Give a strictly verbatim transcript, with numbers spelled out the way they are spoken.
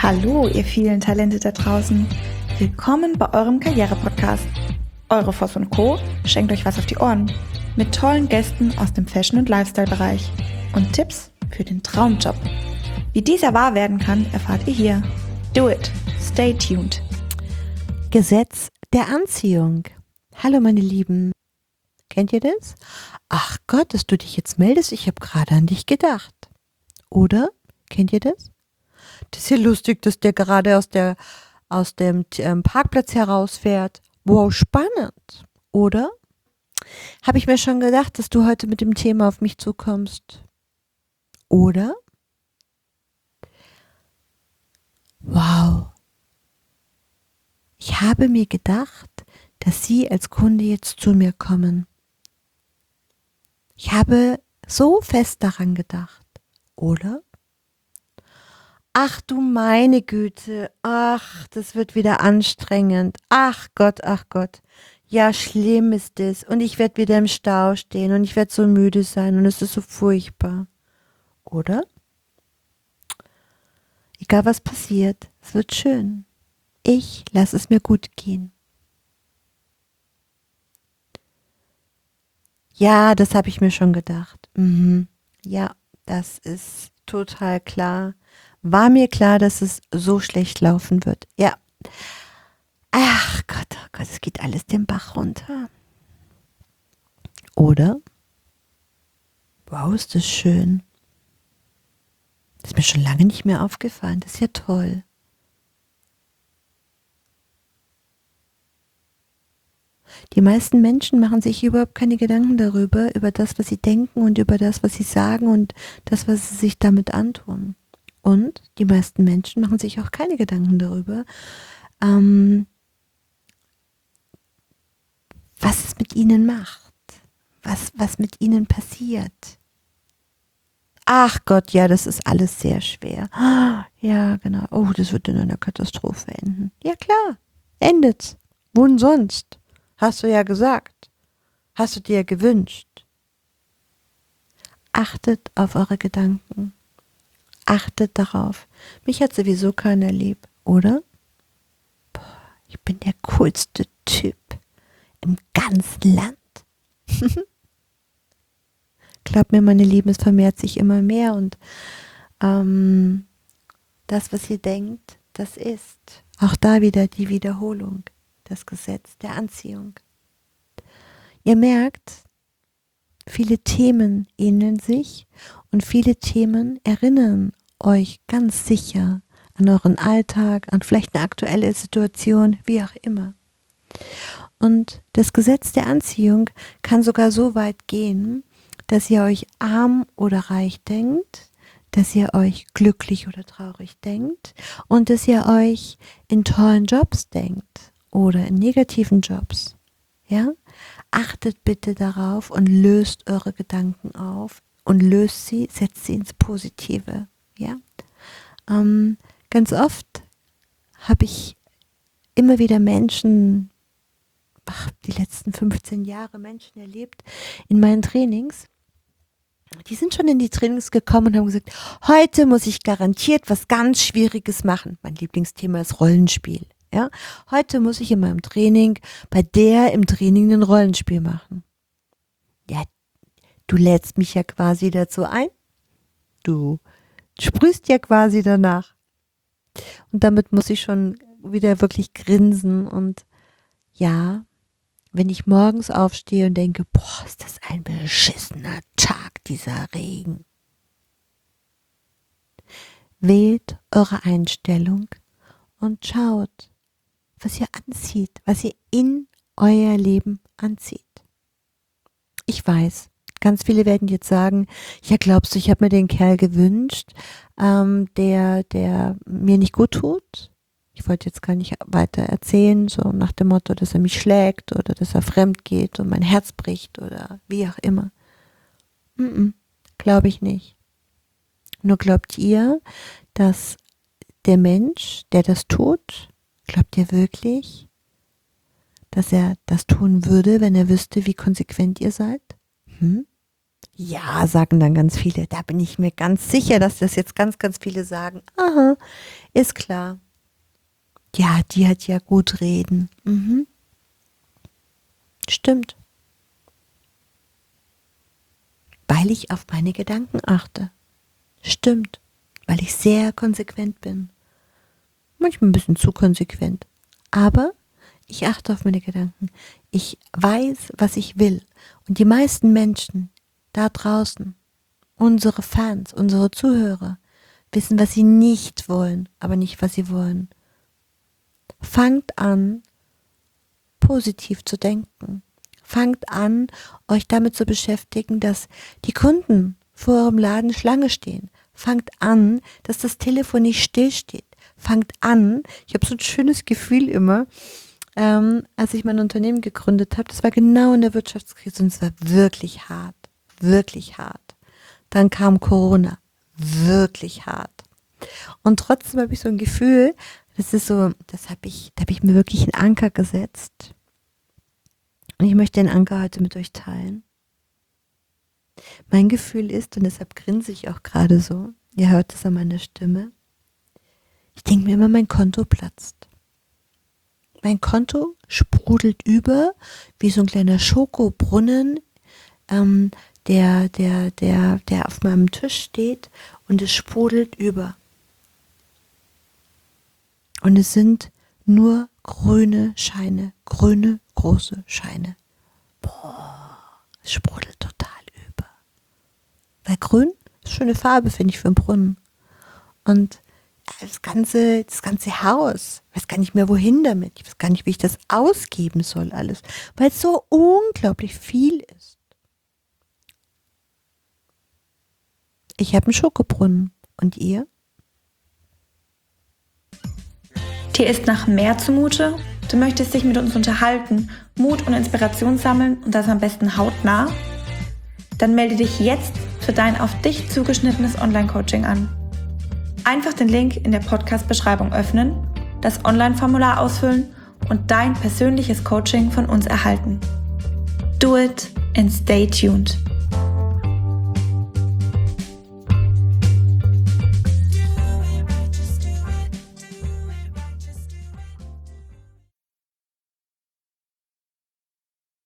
Hallo, ihr vielen Talente da draußen. Willkommen bei eurem Karriere-Podcast. Eure Voss und Co. schenkt euch was auf die Ohren. Mit tollen Gästen aus dem Fashion- und Lifestyle-Bereich. Und Tipps für den Traumjob. Wie dieser wahr werden kann, erfahrt ihr hier. Do it. Stay tuned. Gesetz der Anziehung. Hallo meine Lieben. Kennt ihr das? Ach Gott, dass du dich jetzt meldest, ich habe gerade an dich gedacht. Oder? Kennt ihr das? Das ist ja lustig, dass der gerade aus, der, aus dem ähm, Parkplatz herausfährt. Wow, spannend. Oder? Habe ich mir schon gedacht, dass du heute mit dem Thema auf mich zukommst. Oder? Wow. Ich habe mir gedacht, dass Sie als Kunde jetzt zu mir kommen. Ich habe so fest daran gedacht. Oder? Ach du meine Güte, ach, das wird wieder anstrengend. Ach Gott, ach Gott. Ja, schlimm ist es. Und ich werde wieder im Stau stehen und ich werde so müde sein und es ist so furchtbar. Oder? Egal was passiert, es wird schön. Ich lasse es mir gut gehen. Ja, das habe ich mir schon gedacht. Mhm. Ja, das ist total klar. War mir klar, dass es so schlecht laufen wird. Ja. Ach Gott, oh Gott, es geht alles den Bach runter. Oder? Wow, ist das schön. Das ist mir schon lange nicht mehr aufgefallen. Das ist ja toll. Die meisten Menschen machen sich überhaupt keine Gedanken darüber, über das, was sie denken und über das, was sie sagen und das, was sie sich damit antun. Und die meisten Menschen machen sich auch keine Gedanken darüber, ähm, was es mit ihnen macht, was, was mit ihnen passiert. Ach Gott, ja, das ist alles sehr schwer. Ja, genau. Oh, das wird in einer Katastrophe enden. Ja klar, endet's. Wo denn sonst? Hast du ja gesagt. Hast du dir ja gewünscht. Achtet auf eure Gedanken. Achtet darauf. Mich hat sowieso keiner lieb, oder? Boah, ich bin der coolste Typ im ganzen Land. Glaubt mir, meine Lieben, es vermehrt sich immer mehr und ähm, das, was ihr denkt, das ist. Auch da wieder die Wiederholung, das Gesetz der Anziehung. Ihr merkt, viele Themen ähneln sich und viele Themen erinnern euch ganz sicher an euren Alltag, an vielleicht eine aktuelle Situation, wie auch immer. Und das Gesetz der Anziehung kann sogar so weit gehen, dass ihr euch arm oder reich denkt, dass ihr euch glücklich oder traurig denkt und dass ihr euch in tollen Jobs denkt oder in negativen Jobs. Ja? Achtet bitte darauf und löst eure Gedanken auf und löst sie, setzt sie ins Positive. Ja? Ähm, ganz oft habe ich immer wieder Menschen, ach, die letzten fünfzehn Jahre Menschen erlebt in meinen Trainings. Die sind schon in die Trainings gekommen und haben gesagt, heute muss ich garantiert was ganz Schwieriges machen. Mein Lieblingsthema ist Rollenspiel. Ja? Heute muss ich in meinem Training bei der im Training ein Rollenspiel machen. Ja, du lädst mich ja quasi dazu ein. Du sprühst ja quasi danach. Und damit muss ich schon wieder wirklich grinsen und ja, wenn ich morgens aufstehe und denke, boah, ist das ein beschissener Tag, dieser Regen. Wählt eure Einstellung und schaut, was ihr anzieht, was ihr in euer Leben anzieht. Ich weiß, ganz viele werden jetzt sagen, ja glaubst du, ich habe mir den Kerl gewünscht, ähm, der, der mir nicht gut tut? Ich wollte jetzt gar nicht weiter erzählen, so nach dem Motto, dass er mich schlägt oder dass er fremd geht und mein Herz bricht oder wie auch immer. Mm-mm, glaube ich nicht. Nur glaubt ihr, dass der Mensch, der das tut, glaubt ihr wirklich, dass er das tun würde, wenn er wüsste, wie konsequent ihr seid? Hm? Ja, sagen dann ganz viele. Da bin ich mir ganz sicher, dass das jetzt ganz, ganz viele sagen. Aha, ist klar. Ja, die hat ja gut reden. Mhm. Stimmt. Weil ich auf meine Gedanken achte. Stimmt. Weil ich sehr konsequent bin. Manchmal ein bisschen zu konsequent. Aber ich achte auf meine Gedanken. Ich weiß, was ich will. Und die meisten Menschen da draußen, unsere Fans, unsere Zuhörer, wissen, was sie nicht wollen, aber nicht, was sie wollen. Fangt an, positiv zu denken. Fangt an, euch damit zu beschäftigen, dass die Kunden vor eurem Laden Schlange stehen. Fangt an, dass das Telefon nicht stillsteht. Fangt an, ich habe so ein schönes Gefühl immer, ähm, als ich mein Unternehmen gegründet habe, das war genau in der Wirtschaftskrise und es war wirklich hart. Wirklich hart. Dann kam Corona. Wirklich hart. Und trotzdem habe ich so ein Gefühl, das ist so, das habe ich, da habe ich mir wirklich einen Anker gesetzt. Und ich möchte den Anker heute mit euch teilen. Mein Gefühl ist, und deshalb grinse ich auch gerade so, ihr hört es an meiner Stimme, ich denke mir immer, mein Konto platzt. Mein Konto sprudelt über, wie so ein kleiner Schokobrunnen, ähm, der, der, der, der auf meinem Tisch steht und es sprudelt über. Und es sind nur grüne Scheine, grüne, große Scheine. Boah, es sprudelt total über. Weil grün ist eine schöne Farbe, finde ich, für einen Brunnen. Und das ganze, das ganze Haus, ich weiß gar nicht mehr, wohin damit. Ich weiß gar nicht, wie ich das ausgeben soll alles, weil es so unglaublich viel ist. Ich habe einen Schokobrunnen. Und ihr? Dir ist nach mehr zumute? Du möchtest dich mit uns unterhalten, Mut und Inspiration sammeln und das am besten hautnah? Dann melde dich jetzt für dein auf dich zugeschnittenes Online-Coaching an. Einfach den Link in der Podcast-Beschreibung öffnen, das Online-Formular ausfüllen und dein persönliches Coaching von uns erhalten. Do it and stay tuned.